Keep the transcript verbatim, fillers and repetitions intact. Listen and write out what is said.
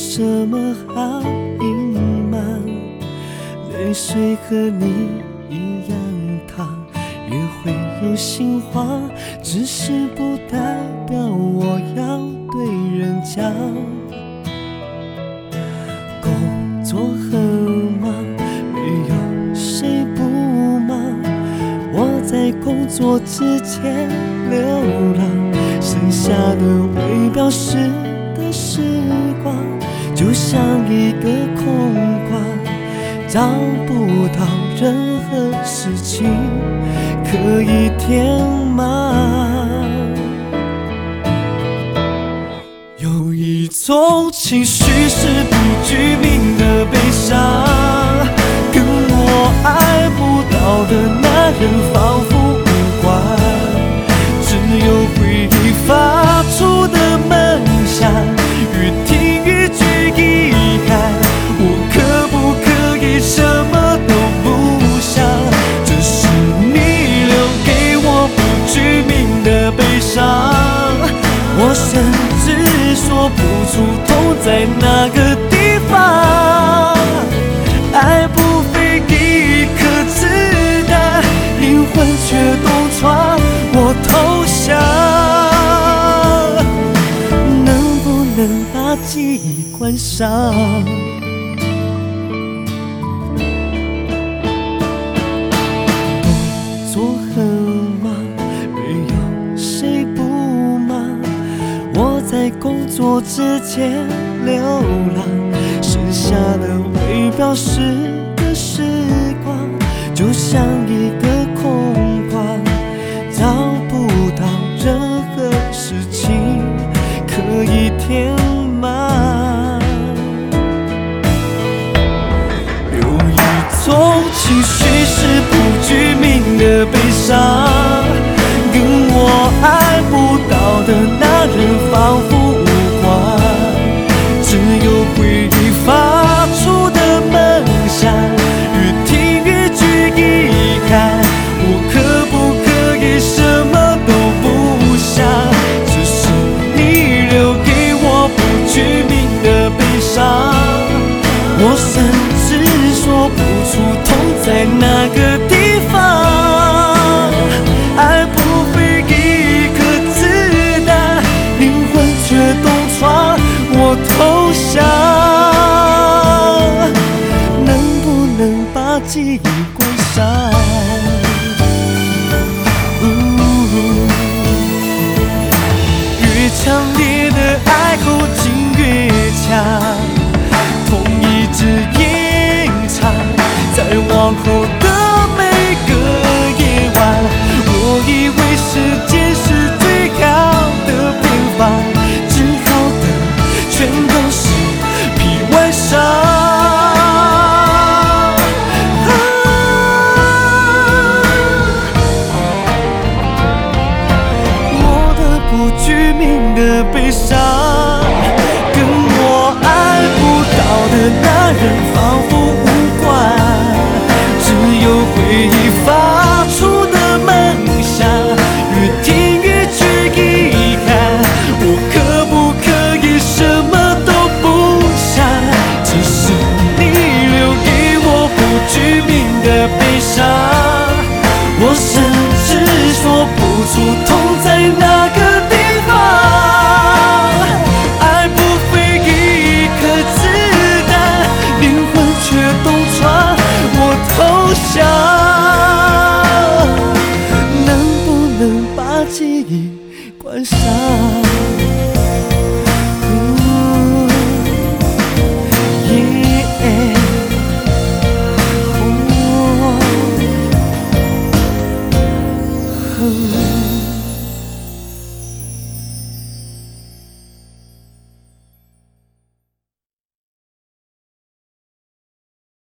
什么好隐瞒？泪水和你一样烫，也会有心慌，只是不代表我要对人讲。工作很忙，没有谁不忙，我在工作之前流浪，剩下的未表示的时光，就像一个空框，找不到任何事情可以填满。有一种情绪是不具名的悲伤，跟我爱不到的那人仿佛无关，只有回忆发出的闷响，越听越觉遗憾。我可不可以什么都不想？这是你留给我不具名的悲伤，我甚至说不出痛在哪个地方。爱不非一颗子弹，灵魂却东闯，我投降。能不能把记忆关上？工作很忙，没有谁不忙，我在工作之前流浪，剩下的未表示的时光，就像一个空框，找不到任何事情可以填满。有一种情绪是不具名的悲伤，跟我爱不到的那人仿佛无关，只有回忆发出的闷响，越听越觉遗憾。我可不可以什么都不想？只是你留给我不具名的悲伤，我甚至说不出痛在哪个地方。爱不非一颗子弹，灵魂却东闯，我投降。能不能把记忆关上？越强烈的爱后劲越强，痛一直延长，在往后的每个夜晚，我以为时间是最好的偏方，治好的全都是皮外伤。啊，我的不具名的悲伤，跟我爱不到的那人放